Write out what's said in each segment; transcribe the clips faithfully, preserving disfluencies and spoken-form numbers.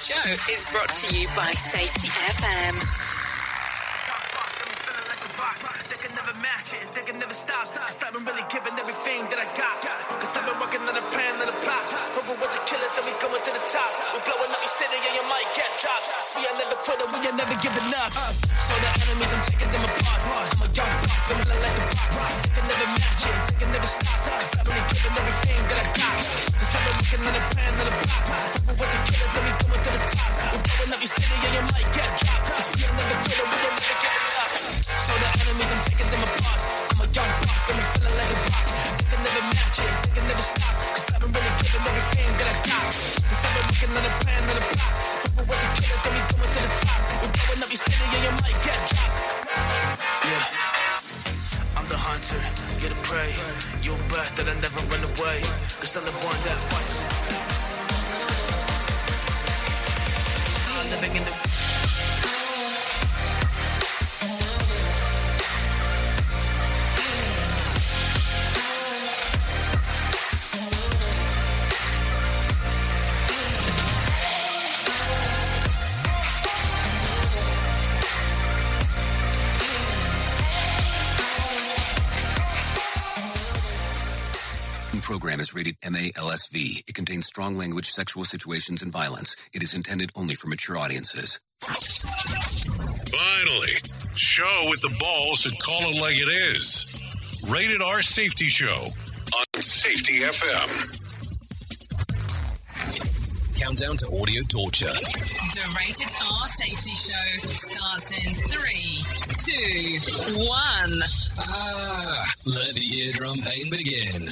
show is brought to you by Safety F M. They can never match it, they can never stop. Cause I've been really giving everything that I got. Cause I've been working on a plan and a plot. Over with the killers and we going to the top. We're blowing up your city and you might get dropped. We are never quitting, we are never giving up. Show the enemies I'm taking them apart. I'm a young boss, feeling like a pop. They can never match it, they can never stop. Cause I've been giving everything that I got. Cause I've been working on a plan and a plot. Over with the killers and we going to the top. We're blowing up your city and you might get dropped. Cause we are never quitting, we are never giving up. Show the enemies I'm taking them apart. I'm a young boss, got me feeling like a pop. They can never match it, they can never stop. Cause I've been really giving everything that I got. Cause I've been working on a plan and a plot. Over with the killers and we going to the top. We're blowing up your city and you might get dropped. Yeah, I'm the hunter, get a prey. You're a bird that I never run away. Cause I'm the one that fights. I'm living in the program is rated M A L S V. It contains strong language, sexual situations, and violence. It is intended only for mature audiences. Finally, show with the balls to call it like it is. Rated R Safety Show on Safety F M. Countdown to audio torture. The Rated R Safety Show starts in three, two, one. Ah, let the eardrum pain begin.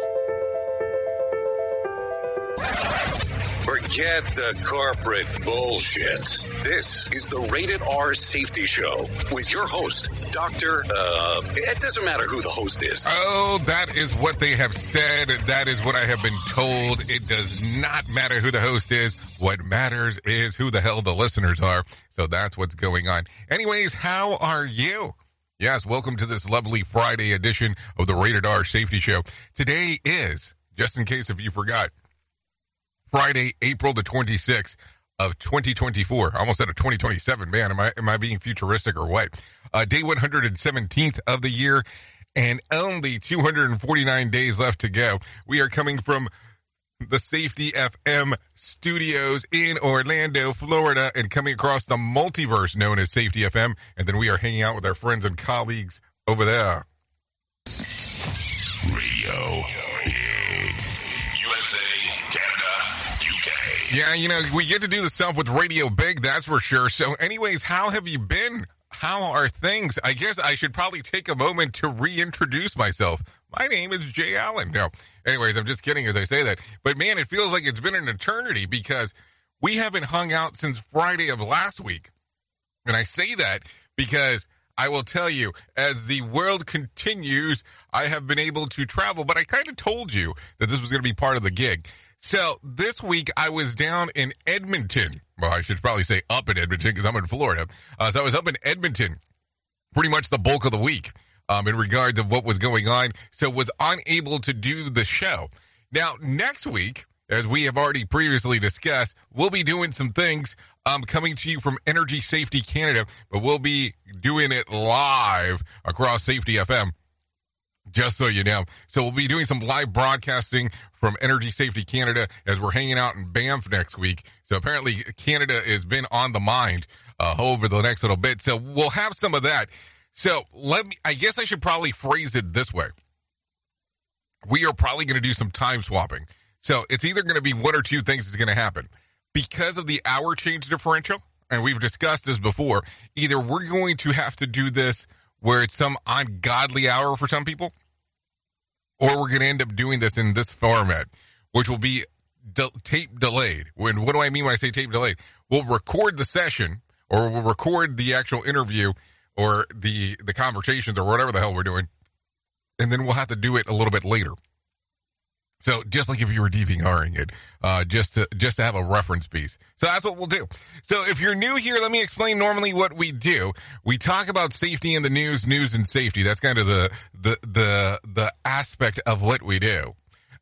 Forget the corporate bullshit. This is the Rated R Safety Show with your host, Doctor Uh, it doesn't matter who the host is. Oh, that is what they have said. That is what I have been told. It does not matter who the host is. What matters is who the hell the listeners are. So that's what's going on. Anyways, how are you? Yes, welcome to this lovely Friday edition of the Rated R Safety Show. Today is, just in case if you forgot, Friday, April the twenty-sixth of twenty twenty-four. I almost said a twenty twenty-seven. Man, am I am I being futuristic or what? Uh, day one hundred seventeenth of the year, and only two hundred forty-nine days left to go. We are coming from the Safety F M studios in Orlando, Florida, and coming across the multiverse known as Safety F M. And then we are hanging out with our friends and colleagues over there. Radio Big. U S A, Canada, U K. Yeah, you know, we get to do the stuff with Radio Big, that's for sure. So anyways, how have you been? How are things? I guess I should probably take a moment to reintroduce myself. My name is Jay Allen. No, anyways, I'm just kidding as I say that. But man, it feels like it's been an eternity because we haven't hung out since Friday of last week. And I say that because I will tell you, as the world continues, I have been able to travel, but I kind of told you that this was going to be part of the gig. So this week I was down in Edmonton. Well, I should probably say up in Edmonton because I'm in Florida. Uh, so I was up in Edmonton pretty much the bulk of the week um, in regards of what was going on. So was unable to do the show. Now, next week, as we have already previously discussed, we'll be doing some things um, coming to you from Energy Safety Canada, but we'll be doing it live across Safety F M. Just so you know. So we'll be doing some live broadcasting from Energy Safety Canada as we're hanging out in Banff next week. So apparently Canada has been on the mind uh, over the next little bit. So we'll have some of that. So let me, I guess I should probably phrase it this way. We are probably going to do some time swapping. So it's either going to be one or two things that's going to happen. Because of the hour change differential, and we've discussed this before, either we're going to have to do this where it's some ungodly hour for some people, or we're going to end up doing this in this format, which will be de- tape delayed. When, what do I mean when I say tape delayed? We'll record the session, or we'll record the actual interview, or the, the conversations, or whatever the hell we're doing, and then we'll have to do it a little bit later. So just like if you were DVRing it, uh, just to just to have a reference piece. So that's what we'll do. So if you're new here, let me explain normally what we do. We talk about safety in the news, news and safety. That's kind of the the the the aspect of what we do.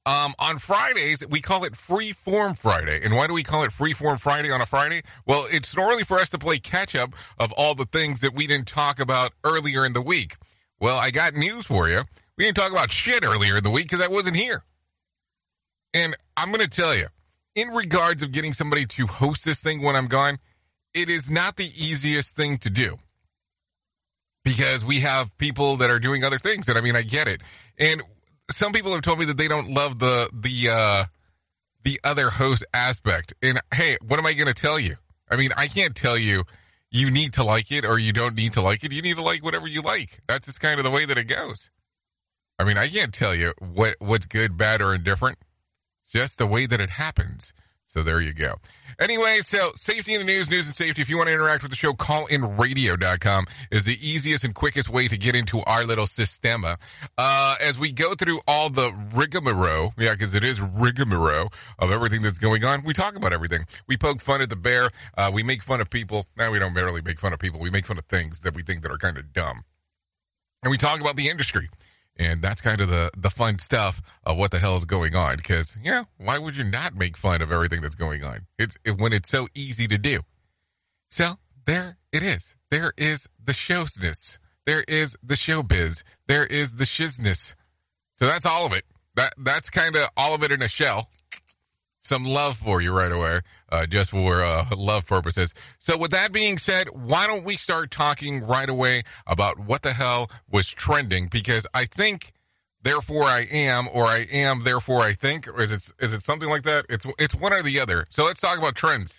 Um, on Fridays, we call it Free Form Friday. And why do we call it Free Form Friday on a Friday? Well, it's normally for us to play catch up of all the things that we didn't talk about earlier in the week. Well, I got news for you. We didn't talk about shit earlier in the week because I wasn't here. And I'm going to tell you, in regards of getting somebody to host this thing when I'm gone, it is not the easiest thing to do. Because we have people that are doing other things. And I mean, I get it. And some people have told me that they don't love the the uh, the other host aspect. And hey, what am I going to tell you? I mean, I can't tell you you need to like it or you don't need to like it. You need to like whatever you like. That's just kind of the way that it goes. I mean, I can't tell you what what's good, bad, or indifferent. It's just the way that it happens. So there you go. Anyway, so safety in the news, news and safety. If you want to interact with the show, call in radio dot com is the easiest and quickest way to get into our little systema. Uh, as we go through all the rigmarole, yeah, because it is rigmarole of everything that's going on, we talk about everything. We poke fun at the bear. Uh, we make fun of people. Now, we don't barely make fun of people. We make fun of things that we think that are kind of dumb. And we talk about the industry. And that's kind of the, the fun stuff of what the hell is going on. Because, you know, why would you not make fun of everything that's going on? It's it, when it's so easy to do. So, there it is. There is the showsness. There is the showbiz. There is the shizness. So that's all of it. That That's kind of all of it in a shell. Some love for you right away, uh, just for uh, love purposes. So with that being said, why don't we start talking right away about what the hell was trending? Because I think, therefore I am, or I am, therefore I think, or is it is it something like that? It's it's one or the other. So let's talk about trends.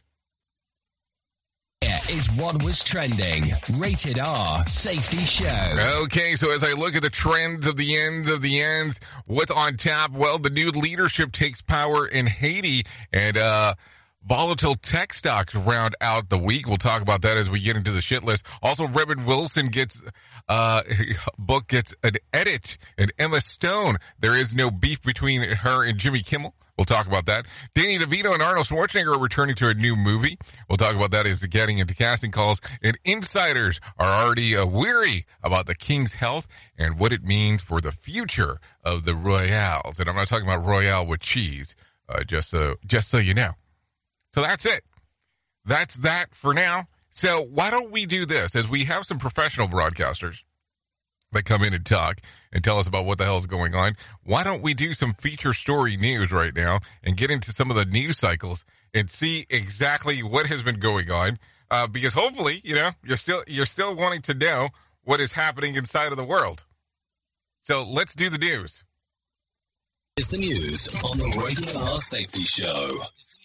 Is what was trending. Rated R Safety Show. Okay, so as I look at the trends of the ends of the ends, what's on tap? Well, the new leadership takes power in Haiti, and uh, volatile tech stocks round out the week. We'll talk about that as we get into the shit list. Also, Rebel Wilson gets uh, book gets an edit, and Emma Stone. There is no beef between her and Jimmy Kimmel. We'll talk about that. Danny DeVito and Arnold Schwarzenegger are returning to a new movie. We'll talk about that as they're getting into casting calls. And insiders are already uh, weary about the King's health and what it means for the future of the Royals. And I'm not talking about Royale with cheese, uh, just so just so you know. So that's it. That's that for now. So why don't we do this? As we have some professional broadcasters that come in and talk and tell us about what the hell is going on, why don't we do some feature story news right now and get into some of the news cycles and see exactly what has been going on? Uh, because hopefully, you know, you're still you're still wanting to know what is happening inside of the world. So let's do the news. Is the news on the Rated R Safety Show.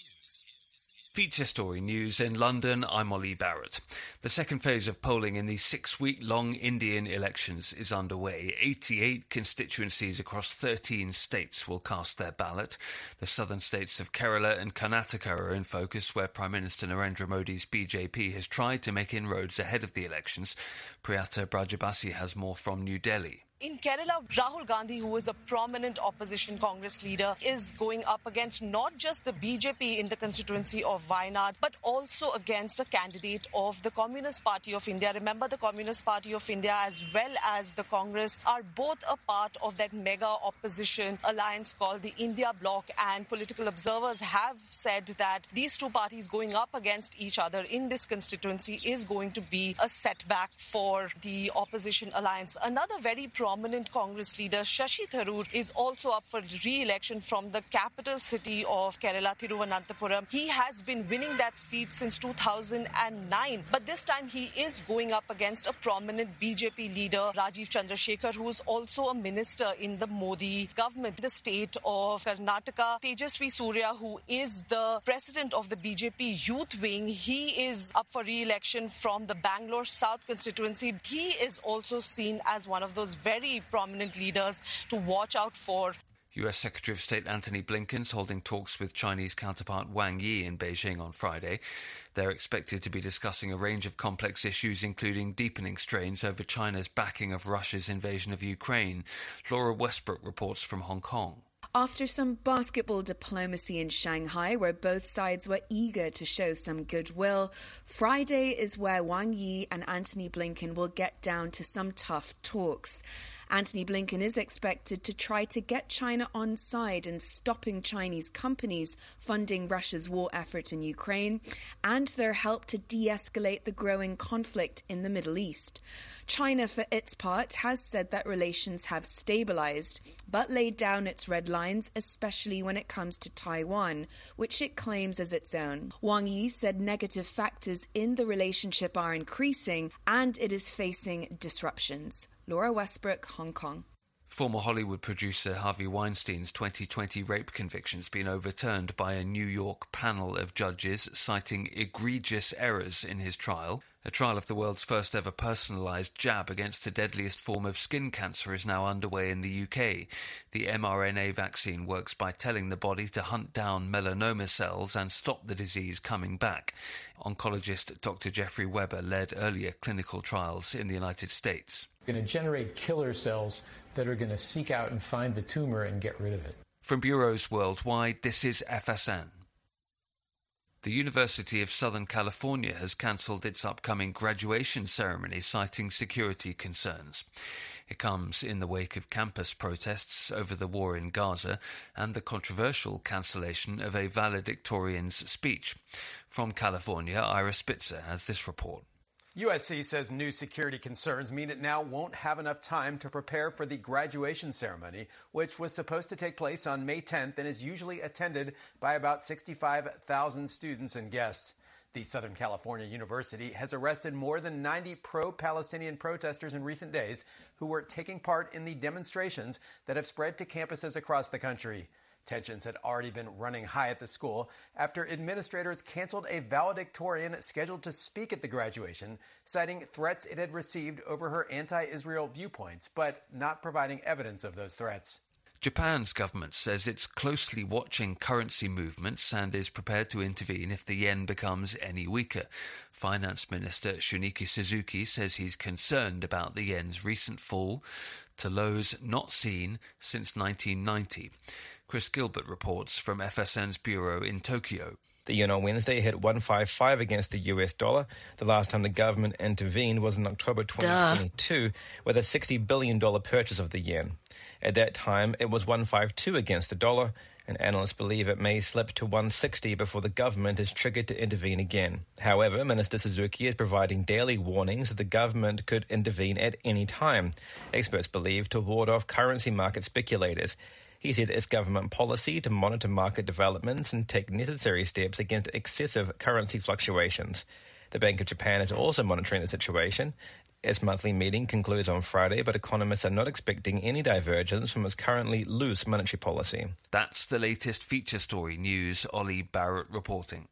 Feature story news in London. I'm Ollie Barrett. The second phase of polling in the six-week-long Indian elections is underway. eighty-eight constituencies across thirteen states will cast their ballot. The southern states of Kerala and Karnataka are in focus, where Prime Minister Narendra Modi's B J P has tried to make inroads ahead of the elections. Priyata Brajabasi has more from New Delhi. In Kerala, Rahul Gandhi, who is a prominent opposition Congress leader, is going up against not just the B J P in the constituency of Wayanad, but also against a candidate of the Communist Party of India. Remember, the Communist Party of India as well as the Congress are both a part of that mega opposition alliance called the India Bloc, and political observers have said that these two parties going up against each other in this constituency is going to be a setback for the opposition alliance. Another very pro Prominent Congress leader Shashi Tharoor is also up for re-election from the capital city of Kerala, Thiruvananthapuram. He has been winning that seat since two thousand nine, but this time he is going up against a prominent B J P leader, Rajiv Chandrasekhar, who is also a minister in the Modi government. The state of Karnataka, Tejasvi Surya, who is the president of the B J P youth wing, he is up for re-election from the Bangalore South constituency. He is also seen as one of those very very prominent leaders to watch out for. U S Secretary of State Antony Blinken's holding talks with Chinese counterpart Wang Yi in Beijing on Friday. They're expected to be discussing a range of complex issues, including deepening strains over China's backing of Russia's invasion of Ukraine. Laura Westbrook reports from Hong Kong. After some basketball diplomacy in Shanghai, where both sides were eager to show some goodwill, Friday is where Wang Yi and Antony Blinken will get down to some tough talks. Anthony Blinken is expected to try to get China on side in stopping Chinese companies funding Russia's war effort in Ukraine and their help to de-escalate the growing conflict in the Middle East. China, for its part, has said that relations have stabilized, but laid down its red lines, especially when it comes to Taiwan, which it claims as its own. Wang Yi said negative factors in the relationship are increasing and it is facing disruptions. Laura Westbrook, Hong Kong. Former Hollywood producer Harvey Weinstein's twenty twenty rape convictions been overturned by a New York panel of judges citing egregious errors in his trial. A trial of the world's first ever personalised jab against the deadliest form of skin cancer is now underway in the U K. The mRNA vaccine works by telling the body to hunt down melanoma cells and stop the disease coming back. Oncologist Doctor Jeffrey Weber led earlier clinical trials in the United States. Going to generate killer cells that are going to seek out and find the tumor and get rid of it. From bureaus worldwide, this is F S N. The University of Southern California has cancelled its upcoming graduation ceremony, citing security concerns. It comes in the wake of campus protests over the war in Gaza and the controversial cancellation of a valedictorian's speech. From California, Ira Spitzer has this report. U S C says new security concerns mean it now won't have enough time to prepare for the graduation ceremony, which was supposed to take place on May tenth and is usually attended by about sixty-five thousand students and guests. The Southern California University has arrested more than ninety pro-Palestinian protesters in recent days who were taking part in the demonstrations that have spread to campuses across the country. Tensions had already been running high at the school after administrators canceled a valedictorian scheduled to speak at the graduation, citing threats it had received over her anti-Israel viewpoints, but not providing evidence of those threats. Japan's government says it's closely watching currency movements and is prepared to intervene if the yen becomes any weaker. Finance Minister Shunichi Suzuki says he's concerned about the yen's recent fall to lows not seen since nineteen ninety. Chris Gilbert reports from F S N's bureau in Tokyo. The yen on Wednesday hit one fifty-five against the U S dollar. The last time the government intervened was in October twenty twenty-two, Duh. with a sixty billion dollars purchase of the yen. At that time, it was one fifty-two against the dollar, and analysts believe it may slip to one sixty before the government is triggered to intervene again. However, Minister Suzuki is providing daily warnings that the government could intervene at any time. Experts believe to ward off currency market speculators. He said it's government policy to monitor market developments and take necessary steps against excessive currency fluctuations. The Bank of Japan is also monitoring the situation. Its monthly meeting concludes on Friday, but economists are not expecting any divergence from its currently loose monetary policy. That's the latest feature story news. Ollie Barrett reporting.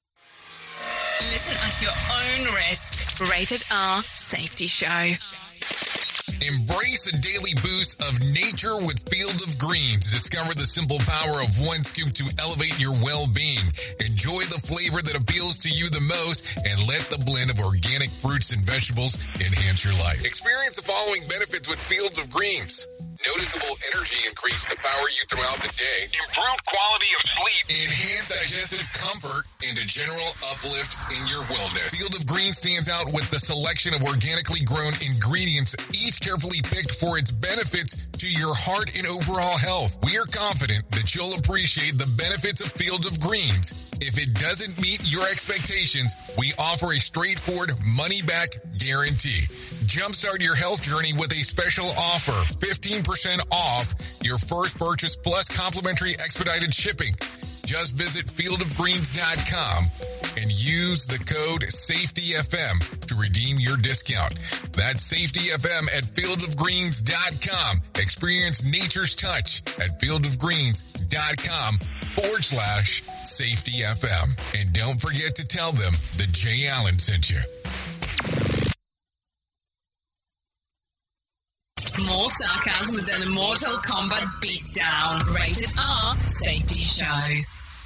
Listen at your own risk. Rated R Safety Show. Embrace a daily boost of nature with Field of Greens. Discover the simple power of one scoop to elevate your well-being. Enjoy the flavor that appeals to you the most and let the blend of organic fruits and vegetables enhance your life. Experience the following benefits with Fields of Greens. Noticeable energy increase to power you throughout the day. Improved quality of sleep. Enhanced digestive comfort and a general uplift in your wellness. Field of Greens stands out with the selection of organically grown ingredients, each carefully picked for its benefits to your heart and overall health. We are confident that you'll appreciate the benefits of Field of Greens. If it doesn't meet your expectations, we offer a straightforward money-back guarantee. Jumpstart your health journey with a special offer, fifteen percent off your first purchase plus complimentary expedited shipping. Just visit field of greens dot com and use the code SAFETYFM to redeem your discount. That's SAFETYFM at field of greens dot com. Experience nature's touch at field of greens dot com forward slash SAFETYFM. And don't forget to tell them that Jay Allen sent you. More sarcasm than a Mortal Kombat beatdown. Rated R Safety Show.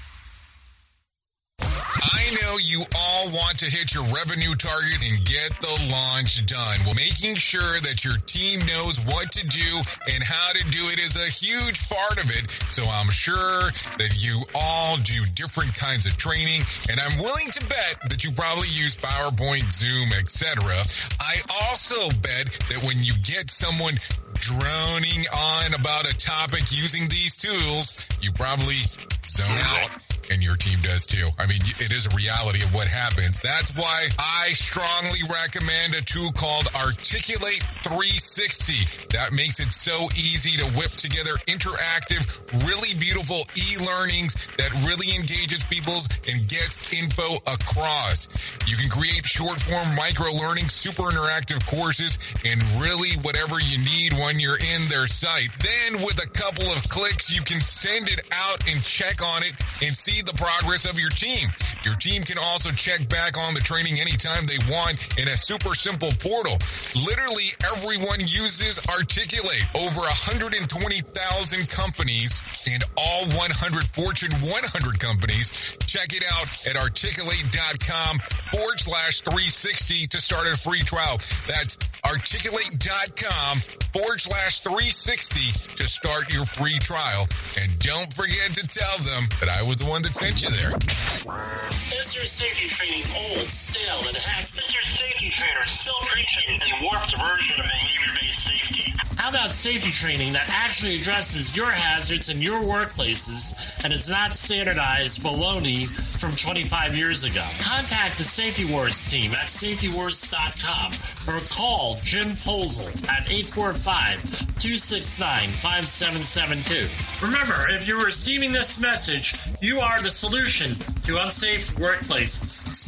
I know you all want to hit your revenue target and get the launch done. Well, making sure that your team knows what to do and how to do it is a huge part of it. So I'm sure that you all do different kinds of training, and I'm willing to bet that you probably use PowerPoint, Zoom, et cetera. I also bet that when you get someone droning on about a topic using these tools, you probably zone out. And your team does too. I mean, it is a reality of what happens. That's why I strongly recommend a tool called Articulate three sixty. That makes it so easy to whip together interactive, really beautiful e-learnings that really engages people and gets info across. You can create short-form micro-learning, super interactive courses, and really whatever you need when you're in their site. Then with a couple of clicks, you can send it out and check on it and see the progress of your team. Your team can also check back on the training anytime they want in a super simple portal. Literally everyone uses Articulate. Over one hundred twenty thousand companies and all one hundred Fortune one hundred companies. Check it out at articulate.com forward slash 360 to start a free trial. That's articulate.com forward slash 360 to start your free trial. And don't forget to tell them that I was the one that sent you there. Is your safety training old, stale, and hacked? Is your safety trainer still preaching and warped version of behavior-based safety? How about safety training that actually addresses your hazards in your workplaces and is not standardized baloney from twenty-five years ago? Contact the Safety Wars team at safety wars dot com or call Jim Posel at eight four five, two six nine, five seven seven two. Remember, if you're receiving this message, you are the solution to unsafe workplaces.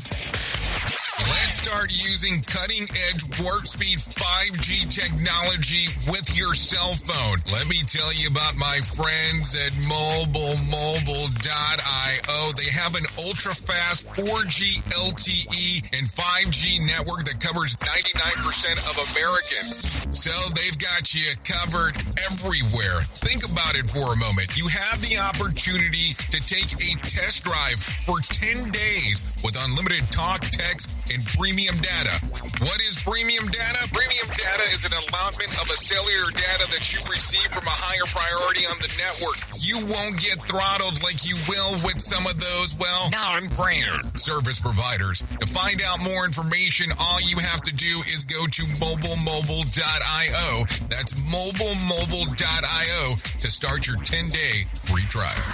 Let's start using cutting-edge warp speed five G technology with your cell phone. Let me tell you about my friends at mobile mobile dot io. They have an ultra-fast four G L T E and five G network that covers ninety-nine percent of Americans. So they've got you covered everywhere. Think about it for a moment. You have the opportunity to take a test drive for ten days with unlimited talk, text, and premium data. What is premium data? Premium data is an allotment of a cellular data that you receive from a higher priority on the network. You won't get throttled like you will with some of those, well, non-brand service providers. To find out more information, all you have to do is go to mobile mobile dot io. That's mobile mobile dot io to start your ten-day free trial.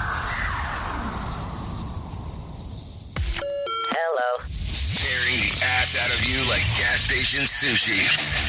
Hello. Tearing the ass out of you like gas station sushi.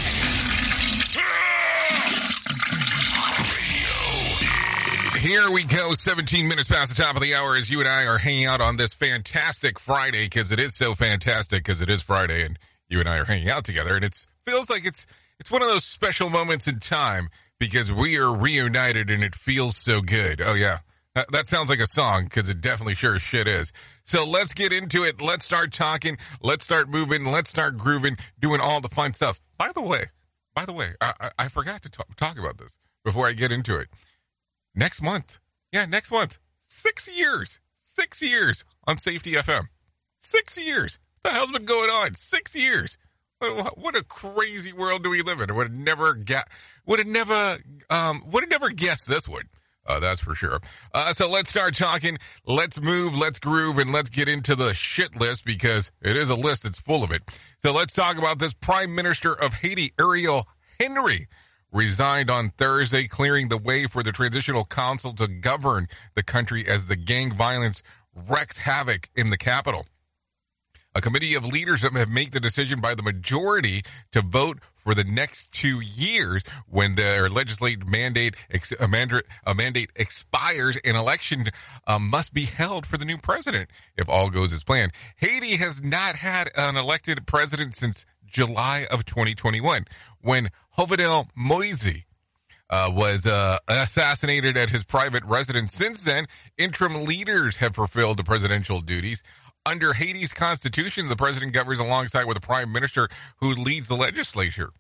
Here we go, seventeen minutes past the top of the hour as you and I are hanging out on this fantastic Friday, because it is so fantastic, because it is Friday and you and I are hanging out together, and it feels like it's it's one of those special moments in time because we are reunited and it feels so good. Oh, yeah. That sounds like a song, because it definitely sure as shit is. So let's get into it. Let's start talking. Let's start moving. Let's start grooving, doing all the fun stuff. By the way, by the way, I, I, I forgot to talk, talk about this before I get into it. Next month. Yeah, next month. Six years. Six years on Safety F M. Six years. What the hell's been going on? Six years. What, what a crazy world do we live in? I would have never get, would have never, um, would have never guessed this one. Uh, that's for sure. Uh, so let's start talking. Let's move, let's groove, and let's get into the shit list, because it is a list that's full of it. So let's talk about this. Prime Minister of Haiti, Ariel Henry, resigned on Thursday, clearing the way for the Transitional Council to govern the country as the gang violence wreaks havoc in the capital. A committee of leaders have made the decision by the majority to vote for the next two years when their legislative mandate ex- a mandate, a mandate expires. An election um, must be held for the new president if all goes as planned. Haiti has not had an elected president since July of twenty twenty-one, when Jovenel Moise uh, was uh, assassinated at his private residence. Since then, interim leaders have fulfilled the presidential duties. Under Haiti's constitution, the president governs alongside with the prime minister who leads the legislature.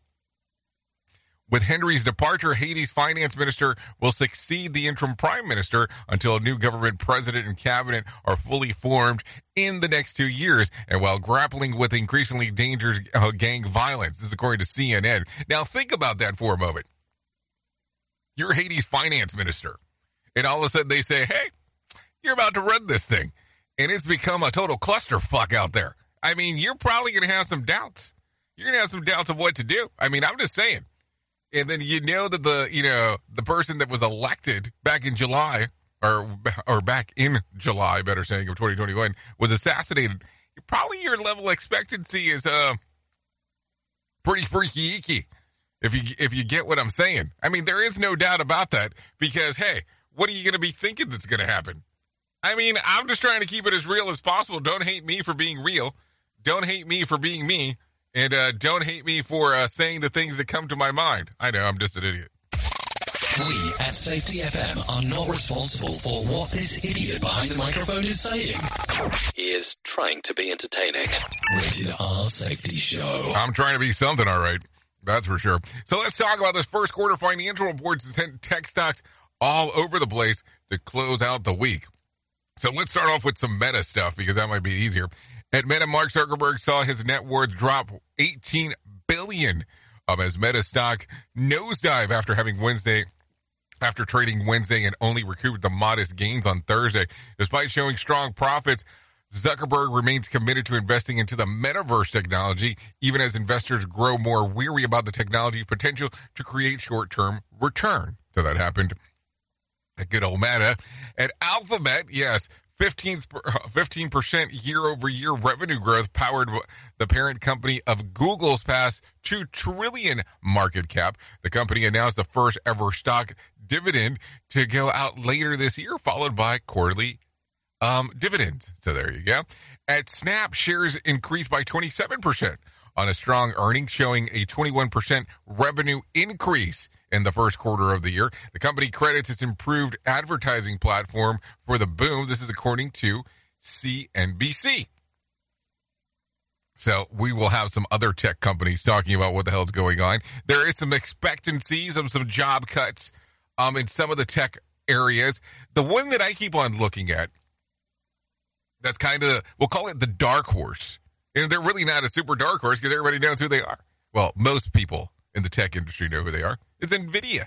With Henry's departure, Haiti's finance minister will succeed the interim prime minister until a new government president and cabinet are fully formed in the next two years, and while grappling with increasingly dangerous uh, gang violence. This is according to C N N. Now, think about that for a moment. You're Haiti's finance minister, and all of a sudden they say, hey, you're about to run this thing. And it's become a total clusterfuck out there. I mean, you're probably going to have some doubts. You're going to have some doubts of what to do. I mean, I'm just saying. And then you know that the, you know, the person that was elected back in July, or or back in July, better saying, of twenty twenty-one, was assassinated. Probably your level expectancy is uh pretty freaky icky, if you if you get what I'm saying. I mean, there is no doubt about that, because, hey, what are you going to be thinking that's going to happen? I mean, I'm just trying to keep it as real as possible. Don't hate me for being real. Don't hate me for being me. And uh, don't hate me for uh, saying the things that come to my mind. I know, I'm just an idiot. We at Safety F M are not responsible for what this idiot behind the microphone is saying. He is trying to be entertaining. Rated R Safety Show. I'm trying to be something, all right. That's for sure. So let's talk about this first quarter financial reports and sent tech stocks all over the place to close out the week. So let's start off with some Meta stuff, because that might be easier. At Meta, Mark Zuckerberg saw his net worth drop eighteen billion dollars um, as Meta stock nosedive after having Wednesday, after trading Wednesday and only recouped the modest gains on Thursday. Despite showing strong profits, Zuckerberg remains committed to investing into the metaverse technology, even as investors grow more weary about the technology's potential to create short-term return. So that happened at good old Meta. At Alphabet, yes, fifteen percent year-over-year revenue growth powered the parent company of Google's past two trillion dollars market cap. The company announced the first ever stock dividend to go out later this year, followed by quarterly um, dividends. So there you go. At Snap, shares increased by twenty-seven percent on a strong earnings, showing a twenty-one percent revenue increase in the first quarter of the year. The company credits its improved advertising platform for the boom. This is according to C N B C. So we will have some other tech companies talking about what the hell is going on. There is some expectancies of some job cuts um, in some of the tech areas. The one that I keep on looking at, that's kind of, we'll call it the dark horse. And they're really not a super dark horse because everybody knows who they are. Well, most people in the tech industry know who they are, is NVIDIA.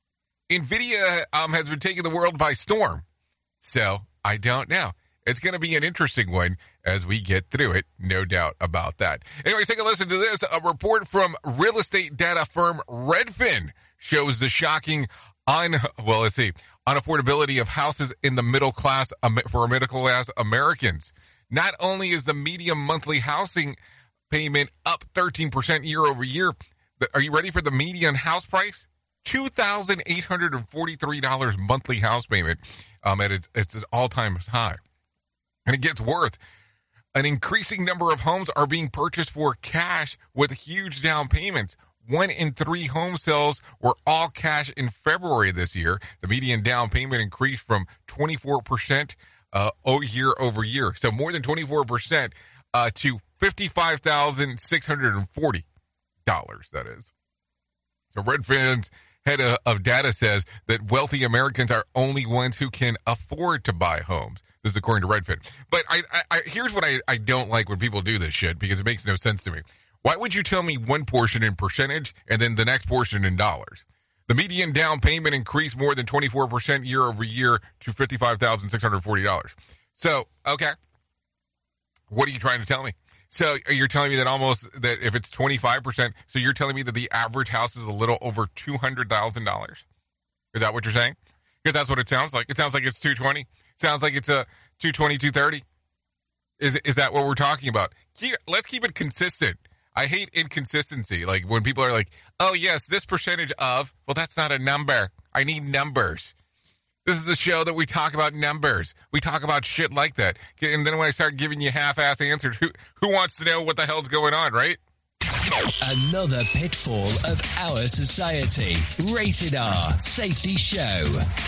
NVIDIA um, has been taking the world by storm. So I don't know. It's going to be an interesting one as we get through it. No doubt about that. Anyways, take a listen to this. A report from real estate data firm Redfin shows the shocking on, well, let's see, unaffordability of houses in the middle class for middle class Americans. Not only is the median monthly housing payment up thirteen percent year over year, are you ready for the median house price? two thousand eight hundred forty-three dollars monthly house payment um, at its, its all-time high. And it gets worse. An increasing number of homes are being purchased for cash with huge down payments. One in three home sales were all cash in February this year. The median down payment increased from twenty-four percent uh, year over year. So more than twenty-four percent uh, to fifty-five thousand six hundred forty dollars, that is. So Redfin's head of data says that wealthy Americans are only ones who can afford to buy homes. This is according to Redfin. But I, I, I here's what I, I don't like when people do this shit, because it makes no sense to me. Why would you tell me one portion in percentage and then the next portion in dollars? The median down payment increased more than twenty-four percent year over year to fifty-five thousand six hundred forty dollars. So, okay. What are you trying to tell me? So you're telling me that almost, that if it's twenty-five percent, so you're telling me that the average house is a little over two hundred thousand dollars? Is that what you're saying? Because that's what it sounds like. It sounds like it's two hundred twenty. It sounds like it's a two hundred twenty, two hundred thirty. Is, is that what we're talking about? Keep, let's keep it consistent. I hate inconsistency. Like when people are like, oh, yes, this percentage of, well, that's not a number. I need numbers. This is a show that we talk about numbers. We talk about shit like that. And then when I start giving you half-ass answers, who, who wants to know what the hell's going on, right? Another pitfall of our society. Rated R Safety Show.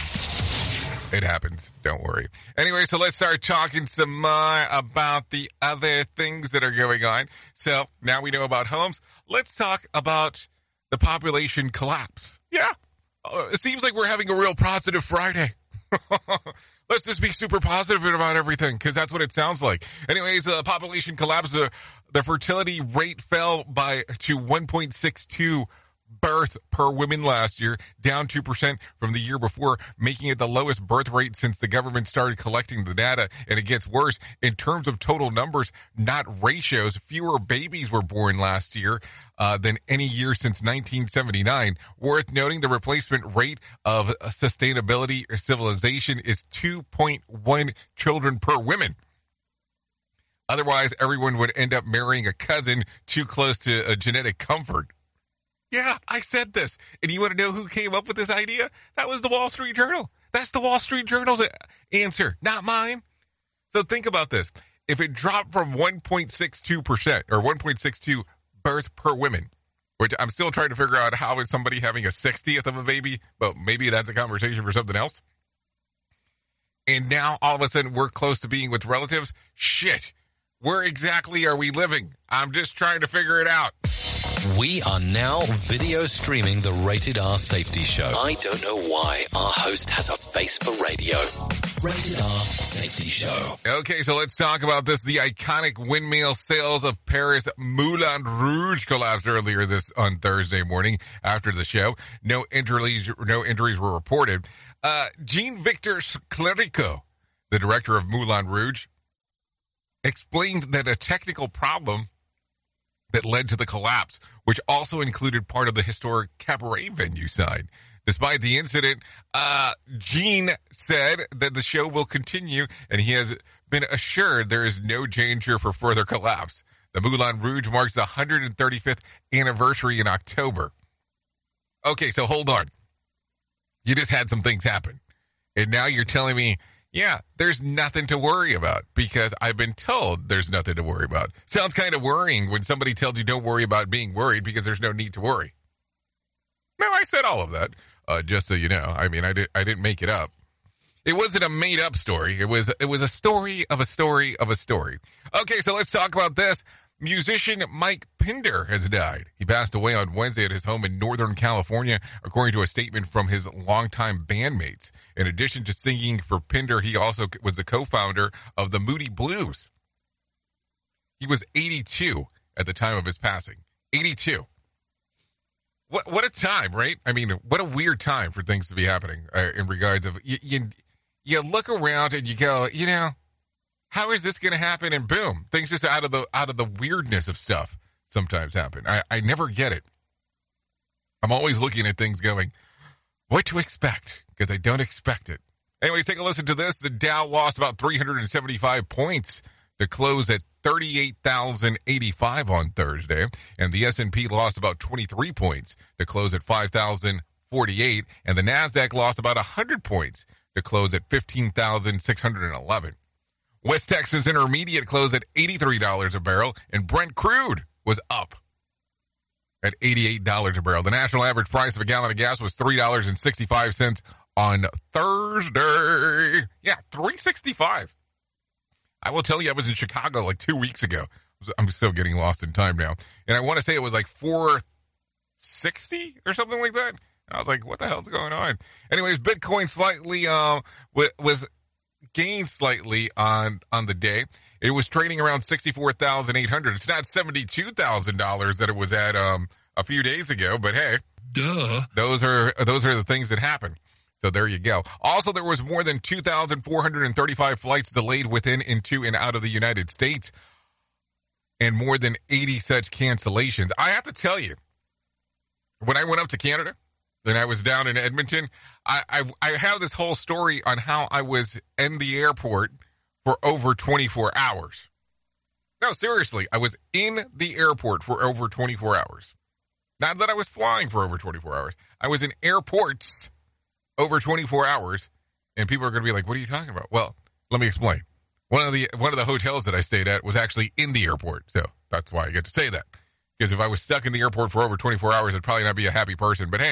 It happens. Don't worry. Anyway, so let's start talking some more about the other things that are going on. So now we know about homes. Let's talk about the population collapse. Yeah. Uh, it seems like we're having a real positive Friday. Let's just be super positive about everything, because that's what it sounds like. Anyways, the uh, population collapse. The, the fertility rate fell by to one point six two births per woman last year, down two percent from the year before, making it the lowest birth rate since the government started collecting the data. And it gets worse in terms of total numbers, not ratios. Fewer babies were born last year uh, than any year since nineteen seventy-nine. Worth noting, the replacement rate of sustainability or civilization is two point one children per woman. Otherwise, everyone would end up marrying a cousin too close to a genetic comfort. Yeah, I said this. And you want to know who came up with this idea? That was the Wall Street Journal. That's the Wall Street Journal's answer, not mine. So think about this. If it dropped from one point six two percent or one point six two births per woman, which I'm still trying to figure out how is somebody having a sixtieth of a baby, but maybe that's a conversation for something else. And now all of a sudden we're close to being with relatives. Shit. Where exactly are we living? I'm just trying to figure it out. We are now video streaming the Rated R Safety Show. I don't know why our host has a face for radio. Rated R Safety Show. Okay, so let's talk about this. The iconic windmill sails of Paris Moulin Rouge collapsed earlier this on Thursday morning after the show. No injuries, no injuries were reported. Uh, Jean-Victor Clerico, the director of Moulin Rouge, explained that a technical problem that led to the collapse, which also included part of the historic cabaret venue sign. Despite the incident, uh, Jean said that the show will continue, and he has been assured there is no danger for further collapse. The Moulin Rouge marks the one hundred thirty-fifth anniversary in October. Okay, so hold on. You just had some things happen, and now you're telling me, yeah, there's nothing to worry about because I've been told there's nothing to worry about. Sounds kind of worrying when somebody tells you don't worry about being worried because there's no need to worry. No, I said all of that, uh, just so you know. I mean, I, did, I didn't make it up. It wasn't a made-up story. It was, it was a story of a story of a story. Okay, so let's talk about this. Musician Mike Pinder has died. He passed away on Wednesday at his home in Northern California, according to a statement from his longtime bandmates. In addition to singing for Pinder, he also was the co-founder of the Moody Blues. He was eighty-two at the time of his passing. eighty-two. What what a time, right? I mean, what a weird time for things to be happening uh, in regards of, you, you, you look around and you go, you know, how is this going to happen? And boom, things just out of the out of the weirdness of stuff sometimes happen. I, I never get it. I'm always looking at things going, what to expect? Because I don't expect it. Anyways, take a listen to this. The Dow lost about three hundred seventy-five points to close at thirty-eight thousand eighty-five on Thursday. And the S and P lost about twenty-three points to close at five thousand forty-eight. And the NASDAQ lost about one hundred points to close at fifteen thousand six hundred eleven. West Texas Intermediate closed at eighty-three dollars a barrel, and Brent crude was up at eighty-eight dollars a barrel. The national average price of a gallon of gas was three dollars and sixty-five cents on Thursday. Yeah, three dollars and sixty-five cents. I will tell you, I was in Chicago like two weeks ago. I'm still getting lost in time now. And I want to say it was like four sixty or something like that. And I was like, what the hell's going on? Anyways, Bitcoin slightly uh, was... gained slightly on on the day. It was trading around sixty-four thousand eight hundred dollars. It's not seventy-two thousand dollars that it was at um a few days ago, but hey, duh. Those are those are the things that happen. So there you go. Also, there was more than two thousand four hundred thirty-five flights delayed within, into, and out of the United States, and more than eighty such cancellations. I have to tell you, when I went up to Canada, and I was down in Edmonton, I, I I have this whole story on how I was in the airport for over twenty-four hours. No, seriously, I was in the airport for over twenty-four hours. Not that I was flying for over twenty-four hours. I was in airports over twenty-four hours, and people are going to be like, what are you talking about? Well, let me explain. One of the one of the hotels that I stayed at was actually in the airport, so that's why I get to say that. Because if I was stuck in the airport for over twenty-four hours, I'd probably not be a happy person, but hey,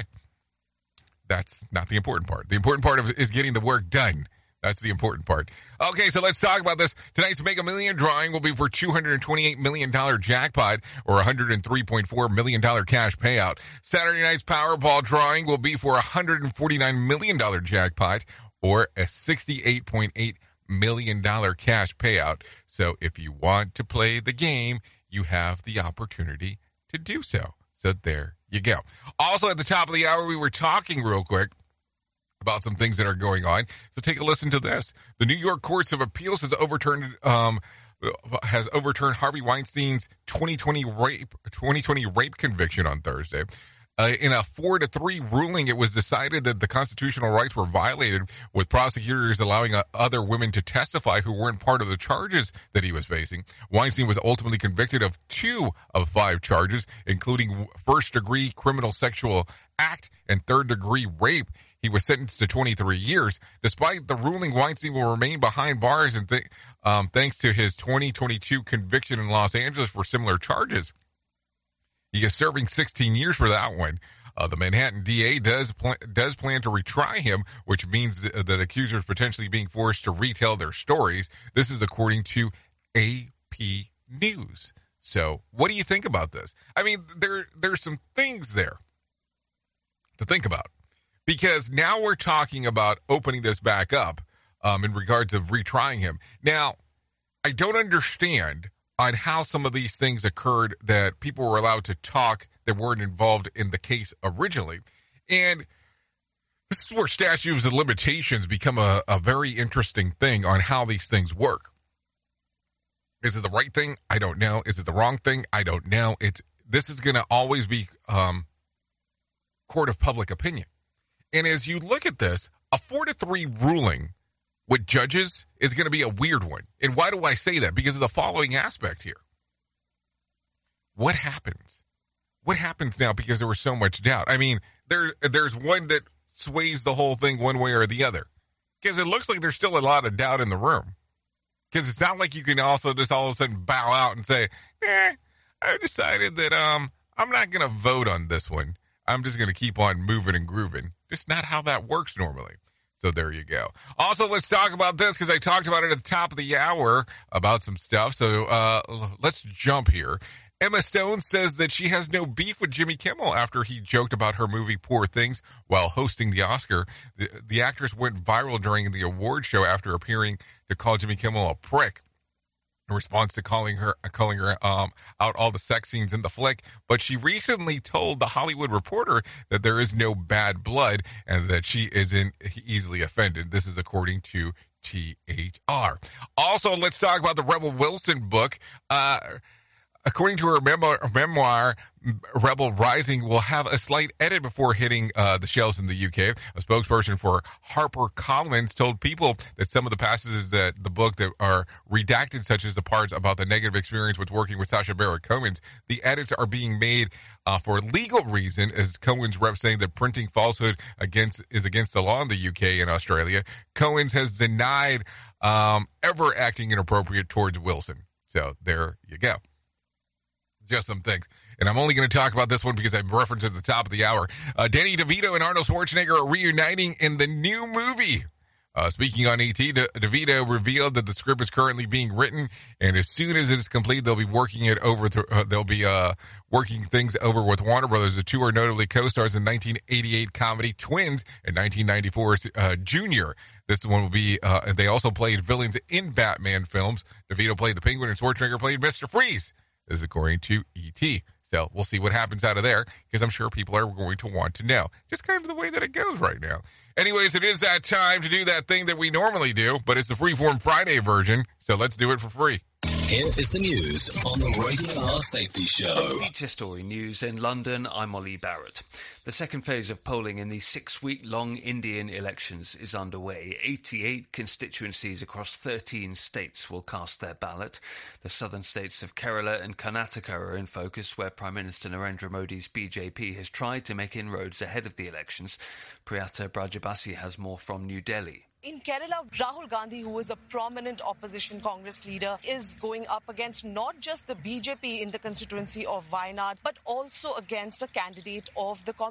that's not the important part. The important part of is getting the work done. That's the important part. Okay, so let's talk about this. Tonight's Mega Million drawing will be for two hundred twenty-eight million dollars jackpot or one hundred three point four million dollars cash payout. Saturday night's Powerball drawing will be for a one hundred forty-nine million dollars jackpot or a sixty-eight point eight million dollars cash payout. So if you want to play the game, you have the opportunity to do so. So there you go. Also, at the top of the hour, we were talking real quick about some things that are going on. So take a listen to this. The New York Courts of Appeals has overturned um, has overturned Harvey Weinstein's twenty twenty rape twenty twenty rape conviction on Thursday. Uh, in a four to three ruling, it was decided that the constitutional rights were violated, with prosecutors allowing uh, other women to testify who weren't part of the charges that he was facing. Weinstein was ultimately convicted of two of five charges, including first-degree criminal sexual act and third-degree rape. He was sentenced to twenty-three years. Despite the ruling, Weinstein will remain behind bars, and th- um, thanks to his twenty twenty-two conviction in Los Angeles for similar charges. He is serving sixteen years for that one. Uh, the Manhattan D A does pl- does plan to retry him, which means th- that accusers potentially being forced to retell their stories. This is according to A P News. So, what do you think about this? I mean, there there's some things there to think about, because now we're talking about opening this back up um, in regards of retrying him. Now, I don't understand on how some of these things occurred, that people were allowed to talk that weren't involved in the case originally. And this is where statutes of limitations become a, a very interesting thing on how these things work. Is it the right thing? I don't know. Is it the wrong thing? I don't know. It's this is going to always be um, court of public opinion. And as you look at this, a four to three ruling with judges is going to be a weird one. And why do I say that? Because of the following aspect here. What happens? What happens now because there was so much doubt? I mean, there there's one that sways the whole thing one way or the other. Because it looks like there's still a lot of doubt in the room. Because it's not like you can also just all of a sudden bow out and say, eh, I've decided that um I'm not going to vote on this one. I'm just going to keep on moving and grooving. Just not how that works normally. So there you go. Also, let's talk about this, because I talked about it at the top of the hour about some stuff. So uh, let's jump here. Emma Stone says that she has no beef with Jimmy Kimmel after he joked about her movie Poor Things while hosting the Oscar. The, the actress went viral during the award show after appearing to call Jimmy Kimmel a prick in response to calling her calling her um, out all the sex scenes in the flick. But she recently told The Hollywood Reporter that there is no bad blood and that she isn't easily offended. This is according to T H R. Also, let's talk about the Rebel Wilson book. Uh, according to her memoir, memoir, Rebel Rising will have a slight edit before hitting uh, the shelves in the U K. A spokesperson for HarperCollins told People that some of the passages that the book that are redacted, such as the parts about the negative experience with working with Sacha Baron Cohen, the edits are being made uh, for legal reason, as Cohen's rep saying that printing falsehood against is against the law in the U K and Australia. Cohen's has denied um, ever acting inappropriate towards Wilson. So there you go. Just some things. And I'm only going to talk about this one because I've referenced at the top of the hour. Uh, Danny DeVito and Arnold Schwarzenegger are reuniting in the new movie. Uh, speaking on E T, De- DeVito revealed that the script is currently being written, and as soon as it is complete, they'll be working it over. Th- uh, they'll be uh, working things over with Warner Brothers. The two are notably co-stars in nineteen eighty-eight comedy Twins and nineteen ninety-four uh, Junior. This one will be. Uh, they also played villains in Batman films. DeVito played the Penguin, and Schwarzenegger played Mister Freeze. This is according to E T. So we'll see what happens out of there, because I'm sure people are going to want to know. Just kind of the way that it goes right now. Anyways, it is that time to do that thing that we normally do, but it's the Freeform Friday version, so let's do it for free. Here is the news on the Rated R Safety Show. Feature story news in London. I'm Ollie Barrett. The second phase of polling in the six-week-long Indian elections is underway. eighty-eight constituencies across thirteen states will cast their ballot. The southern states of Kerala and Karnataka are in focus, where Prime Minister Narendra Modi's B J P has tried to make inroads ahead of the elections. Priyata Brajabasi has more from New Delhi. In Kerala, Rahul Gandhi, who is a prominent opposition Congress leader, is going up against not just the B J P in the constituency of Wayanad, but also against a candidate of the Communist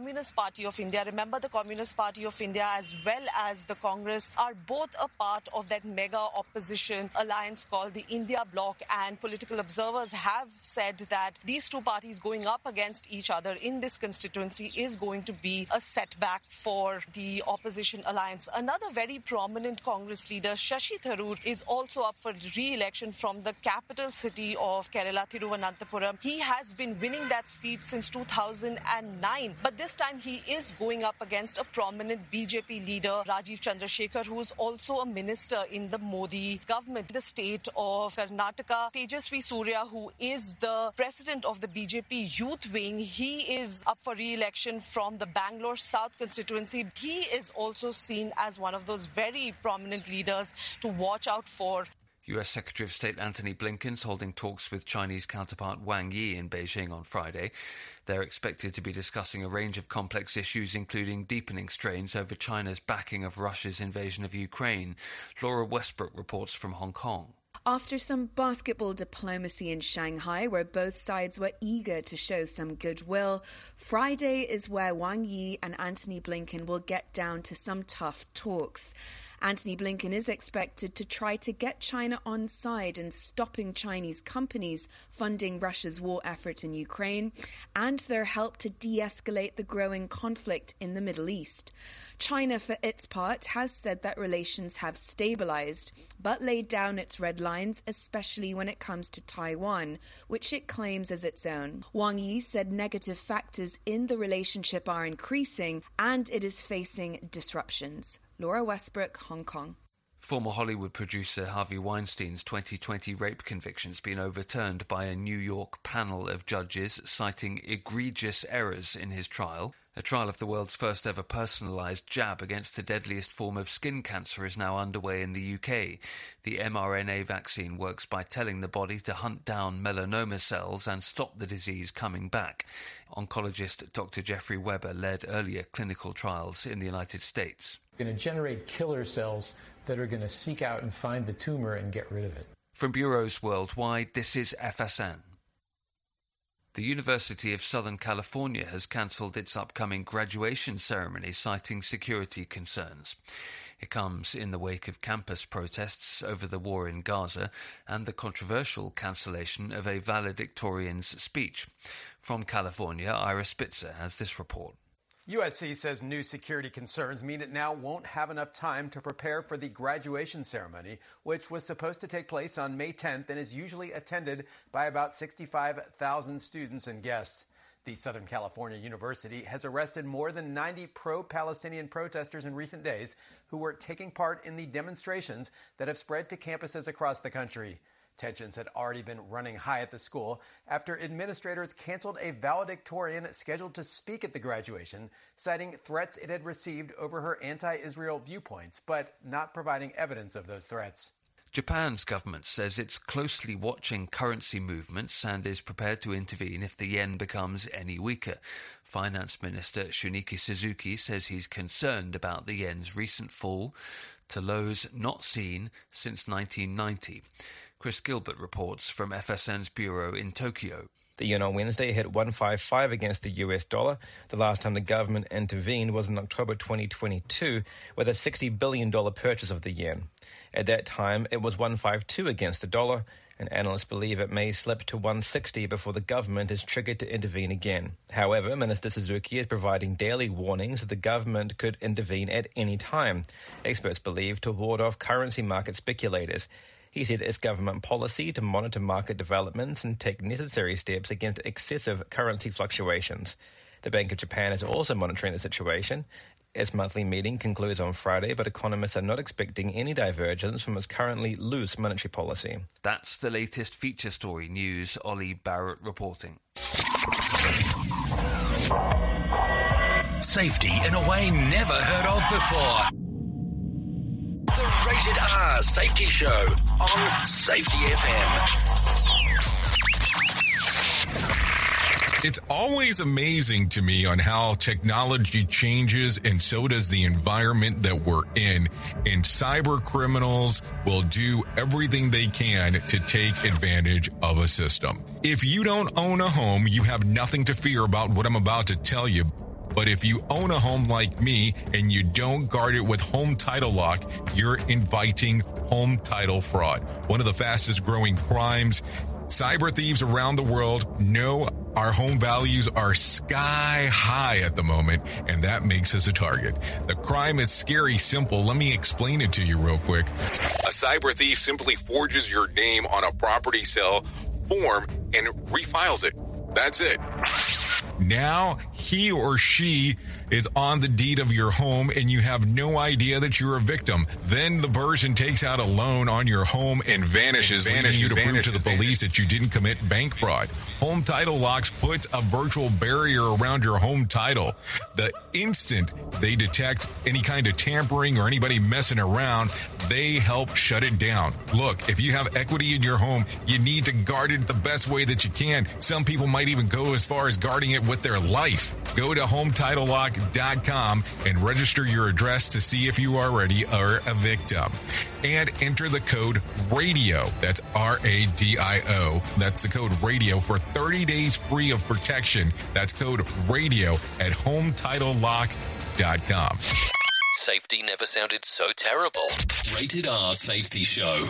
Communist Party of India. Remember, the Communist Party of India as well as the Congress are both a part of that mega opposition alliance called the India Bloc, and political observers have said that these two parties going up against each other in this constituency is going to be a setback for the opposition alliance. Another very prominent Congress leader, Shashi Tharoor, is also up for re-election from the capital city of Kerala, Thiruvananthapuram. He has been winning that seat since two thousand nine, but this time he is going up against a prominent B J P leader, Rajiv Chandrasekhar, who is also a minister in the Modi government. The state of Karnataka, Tejaswi Surya, who is the president of the B J P youth wing, he is up for re-election from the Bangalore South constituency. He is also seen as one of those very prominent leaders to watch out for. U S Secretary of State Antony Blinken is holding talks with Chinese counterpart Wang Yi in Beijing on Friday. They're expected to be discussing a range of complex issues, including deepening strains over China's backing of Russia's invasion of Ukraine. Laura Westbrook reports from Hong Kong. After some basketball diplomacy in Shanghai, where both sides were eager to show some goodwill, Friday is where Wang Yi and Antony Blinken will get down to some tough talks. Antony Blinken is expected to try to get China on side in stopping Chinese companies funding Russia's war effort in Ukraine and their help to de-escalate the growing conflict in the Middle East. China, for its part, has said that relations have stabilized, but laid down its red lines, especially when it comes to Taiwan, which it claims as its own. Wang Yi said negative factors in the relationship are increasing and it is facing disruptions. Laura Westbrook, Hong Kong. Former Hollywood producer Harvey Weinstein's twenty twenty rape convictions been overturned by a New York panel of judges citing egregious errors in his trial. A trial of the world's first ever personalised jab against the deadliest form of skin cancer is now underway in the U K. The mRNA vaccine works by telling the body to hunt down melanoma cells and stop the disease coming back. Oncologist Doctor Jeffrey Weber led earlier clinical trials in the United States. We're going to generate killer cells that are going to seek out and find the tumour and get rid of it. From bureaus worldwide, this is F S N. The University of Southern California has cancelled its upcoming graduation ceremony, citing security concerns. It comes in the wake of campus protests over the war in Gaza and the controversial cancellation of a valedictorian's speech. From California, Ira Spitzer has this report. U S C says new security concerns mean it now won't have enough time to prepare for the graduation ceremony, which was supposed to take place on May tenth and is usually attended by about sixty-five thousand students and guests. The Southern California University has arrested more than ninety pro-Palestinian protesters in recent days who were taking part in the demonstrations that have spread to campuses across the country. Tensions had already been running high at the school after administrators canceled a valedictorian scheduled to speak at the graduation, citing threats it had received over her anti-Israel viewpoints, but not providing evidence of those threats. Japan's government says it's closely watching currency movements and is prepared to intervene if the yen becomes any weaker. Finance Minister Shunichi Suzuki says he's concerned about the yen's recent fall to lows not seen since nineteen ninety. Chris Gilbert reports from F S N's bureau in Tokyo. The yen on Wednesday hit one fifty-five against the U S dollar. The last time the government intervened was in October twenty twenty-two with a sixty billion dollars purchase of the yen. At that time, it was one fifty-two against the dollar, and analysts believe it may slip to one sixty before the government is triggered to intervene again. However, Minister Suzuki is providing daily warnings that the government could intervene at any time. Experts believe to ward off currency market speculators. He said it's government policy to monitor market developments and take necessary steps against excessive currency fluctuations. The Bank of Japan is also monitoring the situation. Its monthly meeting concludes on Friday, but economists are not expecting any divergence from its currently loose monetary policy. That's the latest feature story news. Ollie Barrett reporting. Safety in a way never heard of before. The Rated R Safety Show on Safety F M. It's always amazing to me on how technology changes, and so does the environment that we're in. And cyber criminals will do everything they can to take advantage of a system. If you don't own a home, you have nothing to fear about what I'm about to tell you. But if you own a home like me and you don't guard it with Home Title Lock, you're inviting home title fraud. One of the fastest growing crimes. Cyber thieves around the world know our home values are sky high at the moment, and that makes us a target. The crime is scary simple. Let me explain it to you real quick. A cyber thief simply forges your name on a property sale form and refiles it. That's it. Now he or she is on the deed of your home and you have no idea that you're a victim. Then the person takes out a loan on your home and vanishes, and vanishes leaving you to vanishes, prove to the police vanishes. that you didn't commit bank fraud. Home Title Locks puts a virtual barrier around your home title. The instant they detect any kind of tampering or anybody messing around, they help shut it down. Look, if you have equity in your home, you need to guard it the best way that you can. Some people might even go as far as guarding it with their life. Go to home title lock dot com and register your address to see if you already are a victim. And enter the code RADIO. That's R A D I O. That's the code RADIO for thirty days free of protection. That's code RADIO at home title lock dot com. Safety never sounded so terrible. Rated R Safety Show.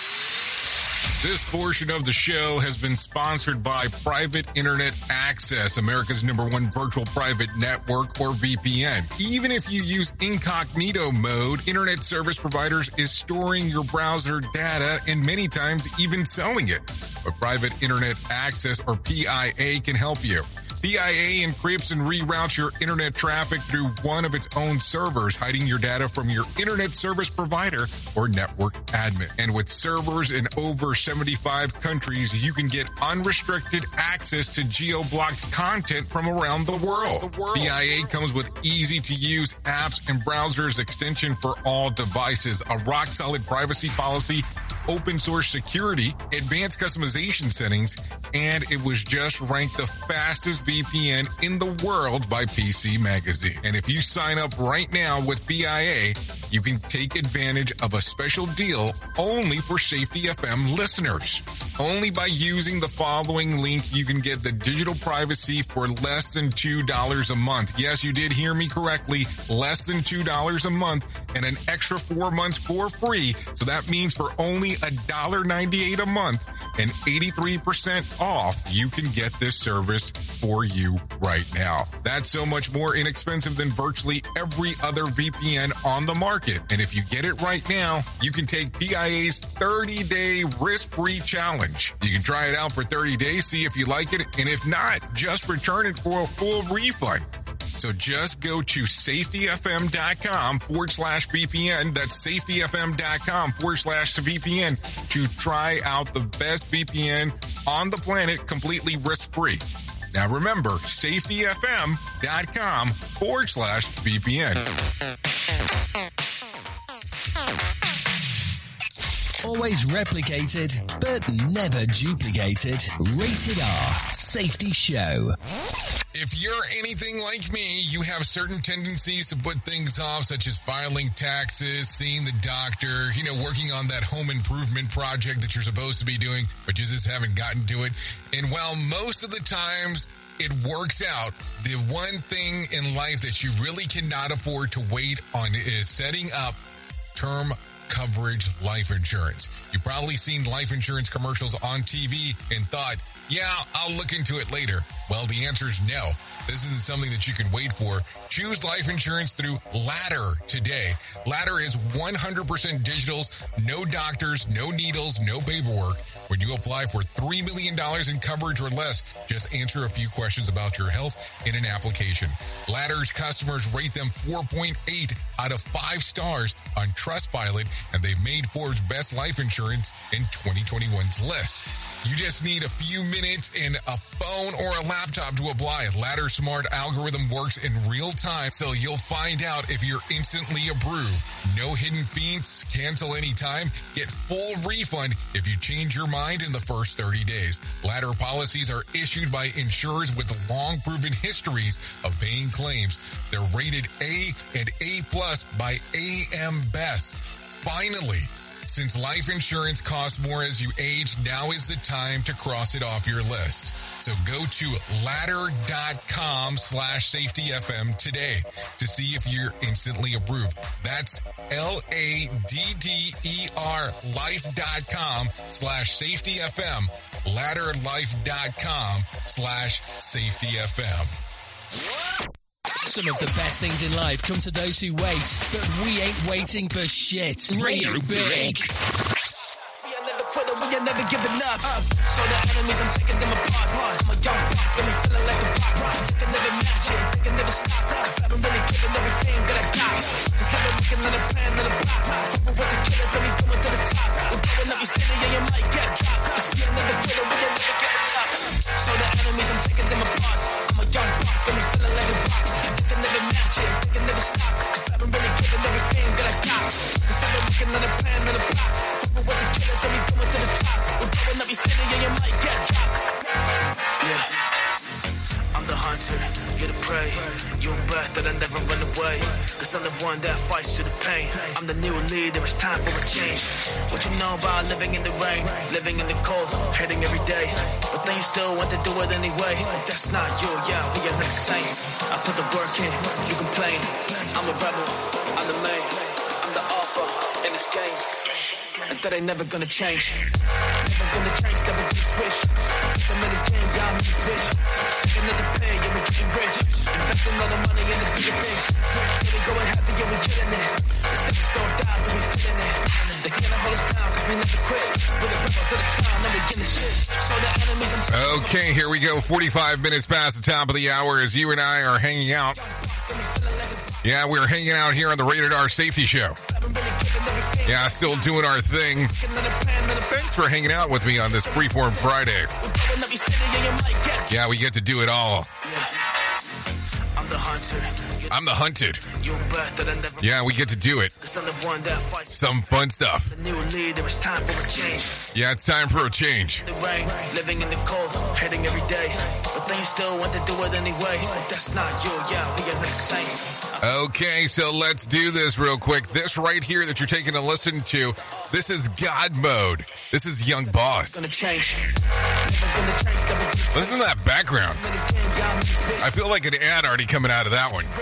This portion of the show has been sponsored by Private Internet Access, America's number one virtual private network, or V P N. Even if you use incognito mode, internet service providers is storing your browser data and many times even selling it. But Private Internet Access, or P I A, can help you. P I A encrypts and reroutes your internet traffic through one of its own servers, hiding your data from your internet service provider or network admin. And with servers in over seventy-five countries, you can get unrestricted access to geo-blocked content from around the world. The world. P I A comes with easy-to-use apps and browsers extension for all devices, a rock-solid privacy policy, open source security, advanced customization settings, and it was just ranked the fastest V P N in the world by P C Magazine. And if you sign up right now with P I A, you can take advantage of a special deal only for Safety F M listeners. Only by using the following link, you can get the digital privacy for less than two dollars a month. Yes, you did hear me correctly, less than two dollars a month, and an extra four months for free. So that means for only one dollar ninety-eight a month and eighty-three percent off, you can get this service for you right now. That's so much more inexpensive than virtually every other V P N on the market. And if you get it right now, you can take P I A's thirty-day risk-free challenge. You can try it out for thirty days, see if you like it, and if not, just return it for a full refund. So just go to safetyfm.com forward slash VPN. That's safetyfm.com forward slash VPN to try out the best V P N on the planet completely risk-free. Now remember, safetyfm.com forward slash VPN. Always replicated, but never duplicated. Rated R Safety Show. If you're anything like me, you have certain tendencies to put things off, such as filing taxes, seeing the doctor, you know, working on that home improvement project that you're supposed to be doing, but you just haven't gotten to it. And while most of the times it works out, the one thing in life that you really cannot afford to wait on is setting up term coverage life insurance. You've probably seen life insurance commercials on T V and thought, yeah, I'll look into it later. Well, the answer is no. This isn't something that you can wait for. Choose life insurance through Ladder today. Ladder is one hundred percent digitals, no doctors, no needles, no paperwork. When you apply for three million dollars in coverage or less, just answer a few questions about your health in an application. Ladder's customers rate them four point eight out of five stars on Trustpilot, and they've made Forbes Best Life Insurance in twenty twenty-one's list. You just need a few minutes and a phone or a laptop to apply. Ladder's smart algorithm works in real time, so you'll find out if you're instantly approved. No hidden fees, cancel anytime, get full refund if you change your mind in the first thirty days. Ladder policies are issued by insurers with long proven histories of paying claims. They're rated A and A plus by A M Best. Finally, Since life insurance costs more as you age, now is the time to cross it off your list. So go to ladder.com slash safety FM today to see if you're instantly approved. That's L-A-D-D-E-R life.com slash safety FM. Ladderlife.com slash safety FM. Some of the best things in life come to those who wait, but we ain't waiting for shit. Radio Big. Quitter, we ain't never giving up. Uh, so the enemies, I'm taking them apart. I'm a young boss, got me feeling like a rock. They can never match it, they can never stop. Cause I've been really giving everything that I got. Cause I've been looking at a plan, at a block. Over with the killers, and we coming to the top. We're blowing up your city, and you might get dropped. Cause we ain't never quitter, we ain't never giving up. So the enemies, I'm taking them apart. I'm a young boss, got me feeling like a rock. They can never match it, they can never stop. Cause I've been really giving everything that I got. Cause I've been looking at a plan, at a block. Over with the killers, and we coming to the top. We're blowing up your city, and you might get dropped. Yeah, I'm the hunter, you're the prey. You're a bird that I never run away. Cause I'm the one that fights through the pain. I'm the new leader, it's time for a change. What you know about living in the rain, living in the cold, hating every day, but then you still want to do it anyway. That's not you, yeah, we are not the same. I put the work in, you complain. I'm a rebel, I'm the main, I'm the alpha in this game. And that ain't never gonna change. Never gonna change, never gonna switch. I'm in this game, y'all in this bitch. Second of the pay, yeah, we're getting rich. Investing all the money in the bigger things. Yeah, we going heavy, yeah, we killing it. The steps don't die, but we feeling it. They can't hold us down, cause we never quit. We're the rebels to the town, and we get the shit. So the enemies, I'm Okay, here we go. forty-five minutes past the top of the hour as you and I are hanging out. Yeah, we're hanging out here on the Rated R Safety Show. Yeah, still doing our thing. Thanks for hanging out with me on this Freeform Friday. Yeah, we get to do it all. I'm the hunted. Yeah, we get to do it. Some fun stuff. Yeah, it's time for a change. Living in the cold, hating every day, but then you still want to do it anyway. That's not you, yeah, we are not the same. Okay, so let's do this real quick. This right here that you're taking a listen to, this is God Mode. This is Young Boss. Listen to that background. I feel like an ad already coming out of that one.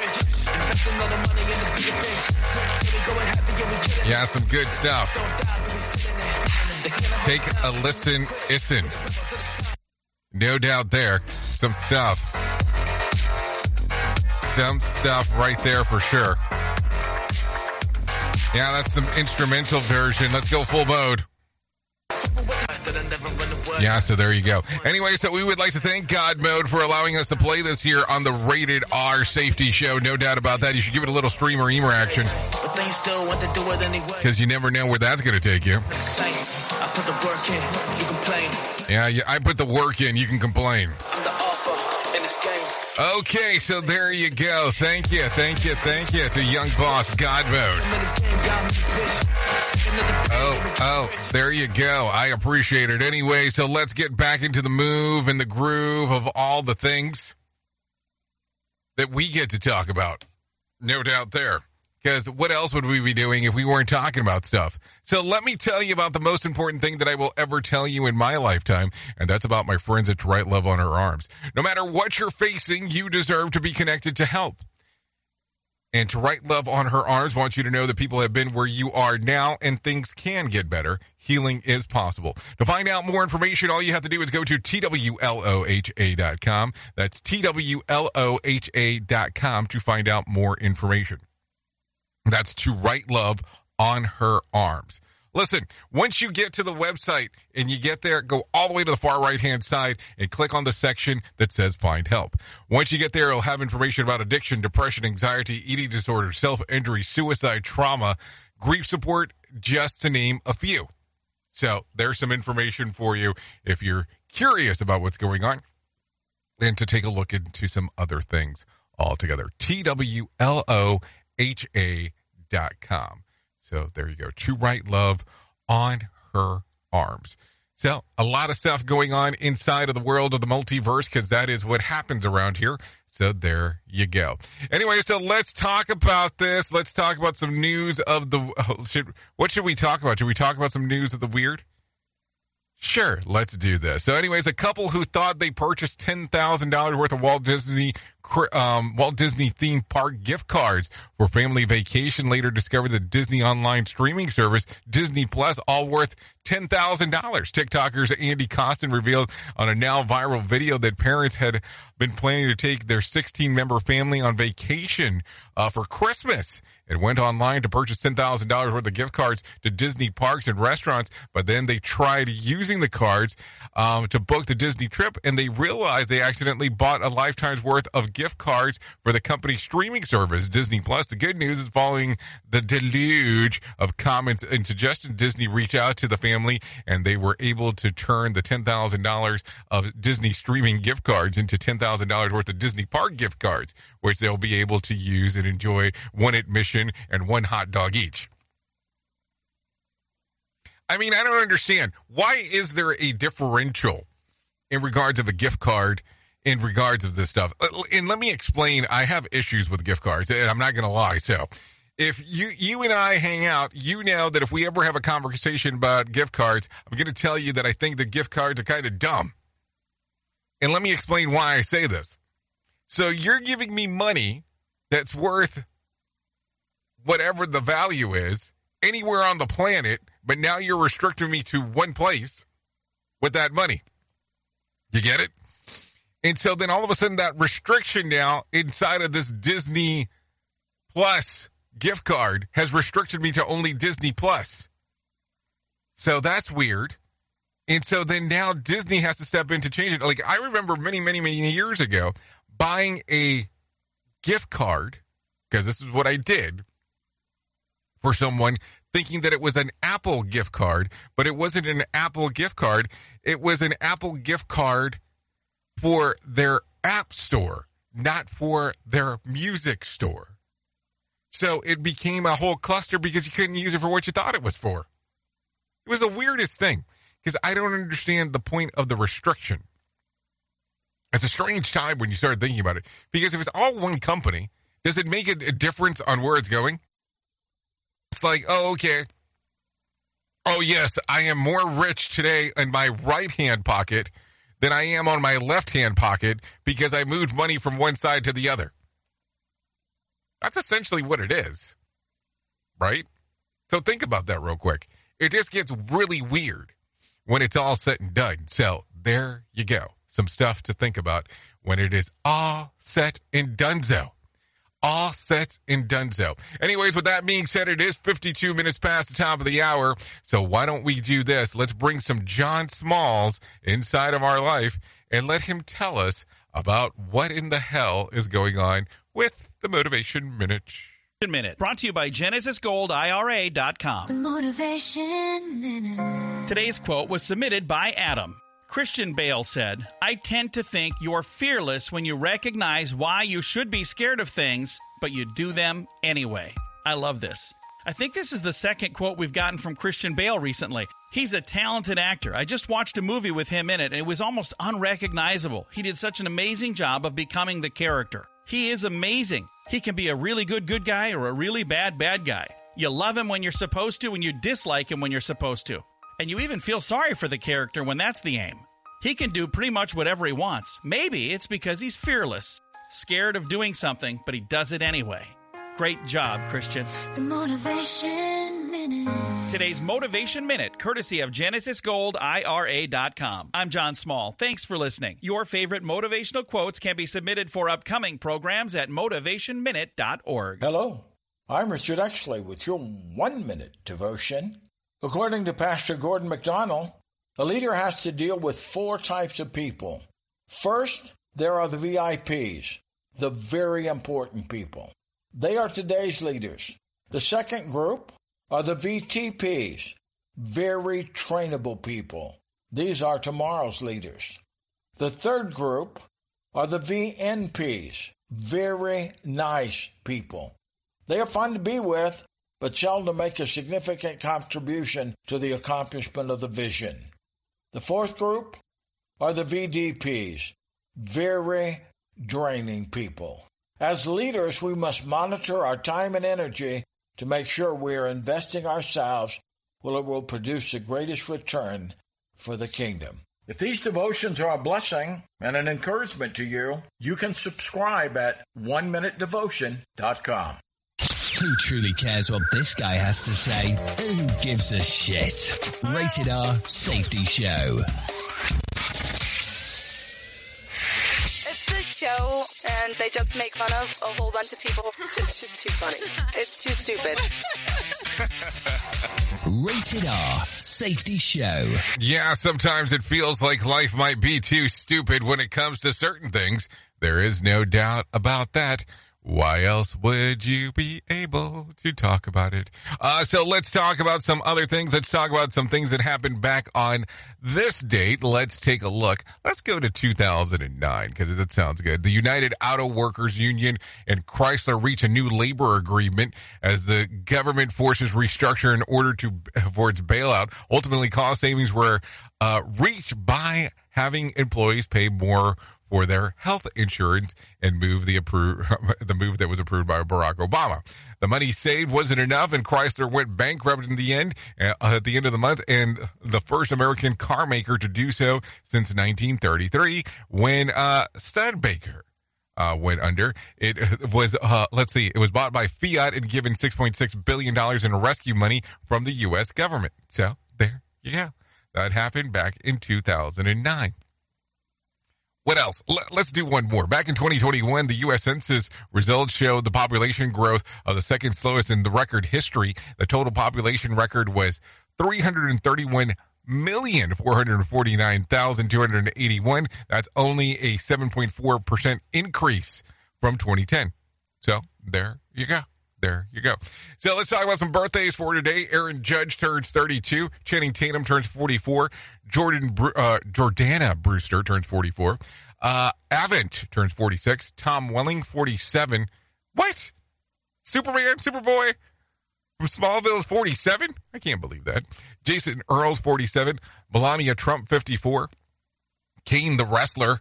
Yeah, some good stuff. Take a listen, listen. No doubt there. Some stuff. Some stuff right there for sure. Yeah, that's some instrumental version. Let's go full mode. Yeah, so there you go. Anyway, so we would like to thank God Mode for allowing us to play this here on the Rated R Safety Show. No doubt about that. You should give it a little streamer emer action. Because you never know where that's going to take you. Yeah, yeah, I put the work in. You can complain. Okay, so there you go. Thank you, thank you, thank you to Young Boss God Mode. Oh, oh, there you go. I appreciate it. Anyway, so let's get back into the move and the groove of all the things that we get to talk about. No doubt there. Because what else would we be doing if we weren't talking about stuff? So let me tell you about the most important thing that I will ever tell you in my lifetime, and that's about my friends at To Right Love on Her Arms. No matter what you're facing, you deserve to be connected to help. And To Right Love on Her Arms wants you to know that people have been where you are now, and things can get better. Healing is possible. To find out more information, all you have to do is go to T W L O H A dot com. That's T W L O H A dot com to find out more information. That's To Right Love on Her Arms. Listen, once you get to the website and you get there, go all the way to the far right-hand side and click on the section that says Find Help. Once you get there, it'll have information about addiction, depression, anxiety, eating disorder, self-injury, suicide, trauma, grief support, just to name a few. So there's some information for you if you're curious about what's going on and to take a look into some other things altogether. T W L O H A dot com. So there you go. To Right Love on Her Arms. So a lot of stuff going on inside of the world of the multiverse because that is what happens around here. So there you go. Anyway, so let's talk about this. Let's talk about some news of the... Oh, should, what should we talk about? Should we talk about some news of the weird? Sure, let's do this. So anyways, a couple who thought they purchased ten thousand dollars worth of Walt Disney um, Walt Disney theme park gift cards for family vacation later discovered the Disney online streaming service, Disney Plus, all worth ten thousand dollars. TikTokers Andy Costin revealed on a now viral video that parents had been planning to take their sixteen-member family on vacation uh, for Christmas. It went online to purchase ten thousand dollars worth of gift cards to Disney parks and restaurants, but then they tried using the cards um, to book the Disney trip, and they realized they accidentally bought a lifetime's worth of gift cards for the company's streaming service, Disney Plus. The good news is following the deluge of comments and suggestions, Disney reached out to the family, and they were able to turn the ten thousand dollars of Disney streaming gift cards into ten thousand dollars worth of Disney park gift cards, which they'll be able to use and enjoy one admission and one hot dog each. I mean, I don't understand. Why is there a differential in regards of a gift card in regards of this stuff? And let me explain. I have issues with gift cards, and I'm not going to lie. So if you you and I hang out, you know that if we ever have a conversation about gift cards, I'm going to tell you that I think the gift cards are kind of dumb. And let me explain why I say this. So you're giving me money that's worth whatever the value is anywhere on the planet, but now you're restricting me to one place with that money. You get it? And so then all of a sudden that restriction now inside of this Disney Plus gift card has restricted me to only Disney Plus. So that's weird. And so then now Disney has to step in to change it. Like I remember many, many, many years ago buying a gift card, because this is what I did, for someone thinking that it was an Apple gift card, but it wasn't an Apple gift card. It was an Apple gift card for their app store, not for their music store. So it became a whole cluster because you couldn't use it for what you thought it was for. It was the weirdest thing because I don't understand the point of the restriction. It's a strange time when you start thinking about it because if it's all one company, does it make a difference on where it's going? It's like, oh, okay. Oh, yes, I am more rich today in my right-hand pocket than I am on my left-hand pocket because I moved money from one side to the other. That's essentially what it is, right? So think about that real quick. It just gets really weird when it's all said and done. So there you go. Some stuff to think about when it is all set and donezo. All set and donezo. Anyways, with that being said, it is fifty-two minutes past the top of the hour. So why don't we do this? Let's bring some John Smalls inside of our life and let him tell us about what in the hell is going on with the Motivation Minute. Minute. Brought to you by Genesis Gold I R A dot com. The Motivation Minute. Today's quote was submitted by Adam. Christian Bale said, I tend to think you're fearless when you recognize why you should be scared of things, but you do them anyway. I love this. I think this is the second quote we've gotten from Christian Bale recently. He's a talented actor. I just watched a movie with him in it, and it was almost unrecognizable. He did such an amazing job of becoming the character. He is amazing. He can be a really good good guy or a really bad bad guy. You love him when you're supposed to, and you dislike him when you're supposed to. And you even feel sorry for the character when that's the aim. He can do pretty much whatever he wants. Maybe it's because he's fearless, scared of doing something, but he does it anyway. Great job, Christian. The Motivation Minute. Today's Motivation Minute, courtesy of Genesis Gold I R A dot com. I'm John Small. Thanks for listening. Your favorite motivational quotes can be submitted for upcoming programs at motivation minute dot org. Hello, I'm Richard Exley with your one-minute devotion. According to Pastor Gordon MacDonald, a leader has to deal with four types of people. First, there are the V I Ps, the very important people. They are today's leaders. The second group are the V T Ps, very trainable people. These are tomorrow's leaders. The third group are the V N Ps, very nice people. They are fun to be with, but seldom make a significant contribution to the accomplishment of the vision. The fourth group are the V D Ps, very draining people. As leaders, we must monitor our time and energy to make sure we are investing ourselves where it will produce the greatest return for the kingdom. If these devotions are a blessing and an encouragement to you, you can subscribe at one minute devotion dot com. Who truly cares what this guy has to say? Who gives a shit? Rated R Safety Show. It's this show, and they just make fun of a whole bunch of people. It's just too funny. It's too stupid. Rated R Safety Show. Yeah, sometimes it feels like life might be too stupid when it comes to certain things. There is no doubt about that. Why else would you be able to talk about it? Uh, so let's talk about some other things. Let's talk about some things that happened back on this date. Let's take a look. Let's go to two thousand nine because that sounds good. The United Auto Workers Union and Chrysler reach a new labor agreement as the government forces restructure in order to for its bailout. Ultimately, cost savings were uh, reached by having employees pay more for their health insurance and move the appro- the move that was approved by Barack Obama. The money saved wasn't enough, and Chrysler went bankrupt in the end uh, at the end of the month, and the first American car maker to do so since nineteen thirty-three, when uh, Studebaker uh, went under. It was uh, let's see, it was bought by Fiat and given six point six billion dollars in rescue money from the U S government. So there you go. That happened back in two thousand nine. What else? Let's do one more. Back in twenty twenty-one, the U S Census results showed the population growth of the second slowest in the record history. The total population record was three hundred thirty-one million, four hundred forty-nine thousand, two hundred eighty-one. That's only a seven point four percent increase from twenty ten. So there you go. There you go. So let's talk about some birthdays for today. Aaron Judge turns thirty-two. Channing Tatum turns forty-four. Jordan Bru- uh, Jordana Brewster turns forty-four. Uh, Avant turns forty-six. Tom Welling, forty-seven. What? Superman, Superboy from Smallville is forty-seven? I can't believe that. Jason Earls, forty-seven. Melania Trump, fifty-four. Kane the Wrestler.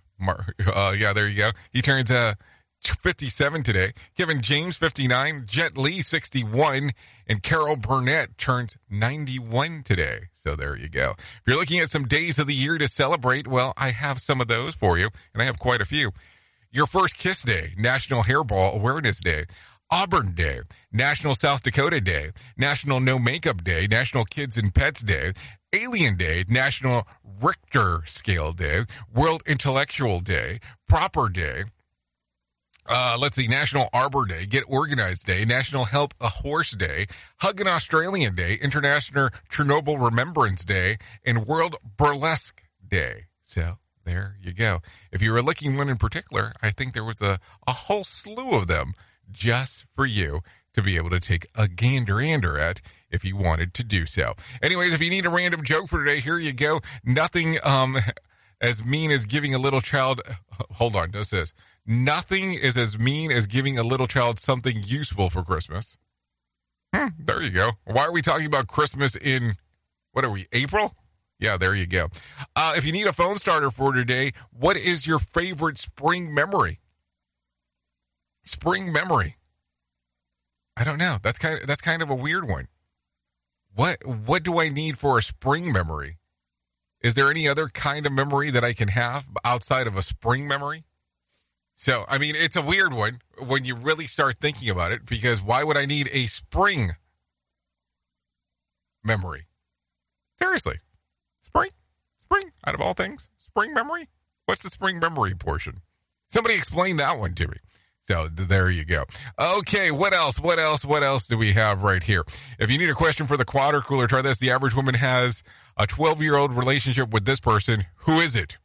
Uh, yeah, there you go. He turns... Uh, fifty-seven today. Kevin James, fifty-nine. Jet Li, sixty-one. And Carol Burnett turns ninety-one today. So there you go. If you're looking at some days of the year to celebrate, well, I have some of those for you, and I have quite a few. Your First Kiss Day, National Hairball Awareness Day, Auburn Day, National South Dakota Day, National No Makeup Day, National Kids and Pets Day, Alien Day, National Richter Scale Day, World Intellectual Day, Proper Day, Uh, let's see, National Arbor Day, Get Organized Day, National Help a Horse Day, Hug an Australian Day, International Chernobyl Remembrance Day, and World Burlesque Day. So there you go. If you were looking one in particular, I think there was a, a whole slew of them just for you to be able to take a gander-ander at if you wanted to do so. Anyways, if you need a random joke for today, here you go. Nothing um, as mean as giving a little child... Hold on, notice this. Nothing is as mean as giving a little child something useful for Christmas. Hmm, there you go. Why are we talking about Christmas in, what are we, April? Yeah, there you go. Uh, if you need a phone starter for today, what is your favorite spring memory? Spring memory. I don't know. That's kind of, that's kind of a weird one. What what do I need for a spring memory? Is there any other kind of memory that I can have outside of a spring memory? So, I mean, it's a weird one when you really start thinking about it, because why would I need a spring memory? Seriously. Spring? Spring? Out of all things? Spring memory? What's the spring memory portion? Somebody explain that one to me. So, there you go. Okay, what else? What else? What else do we have right here? If you need a question for the Quader Cooler, try this. The average woman has a twelve-year-old relationship with this person. Who is it?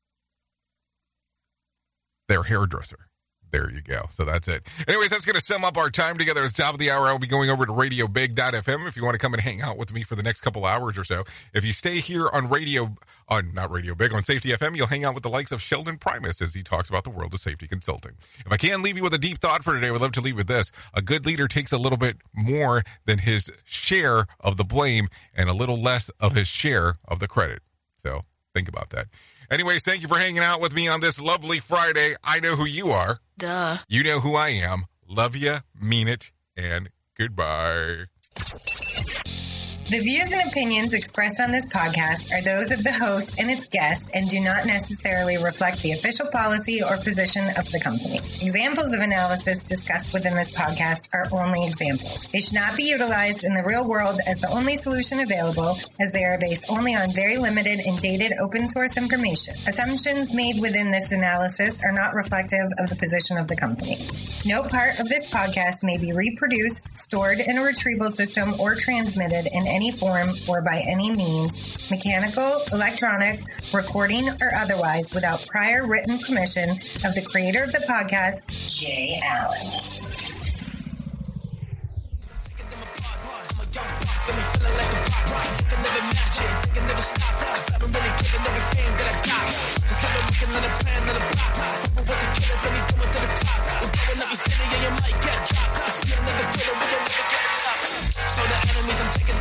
Their hairdresser. There you go. So that's it. Anyways, that's going to sum up our time together. At the top of the hour, I'll be going over to radio big dot f m if you want to come and hang out with me for the next couple hours or so. If you stay here on radio, on not Radio Big, on Safety F M, you'll hang out with the likes of Sheldon Primus as he talks about the world of safety consulting. If I can leave you with a deep thought for today, I would love to leave with this. A good leader takes a little bit more than his share of the blame and a little less of his share of the credit. So think about that. Anyways, thank you for hanging out with me on this lovely Friday. I know who you are. Duh. You know who I am. Love you, mean it, and goodbye. The views and opinions expressed on this podcast are those of the host and its guest and do not necessarily reflect the official policy or position of the company. Examples of analysis discussed within this podcast are only examples. They should not be utilized in the real world as the only solution available, as they are based only on very limited and dated open source information. Assumptions made within this analysis are not reflective of the position of the company. No part of this podcast may be reproduced, stored in a retrieval system, or transmitted in any any form or by any means, mechanical, electronic, recording, or otherwise, without prior written permission of the creator of the podcast, Jay Allen. Never match it, never stop.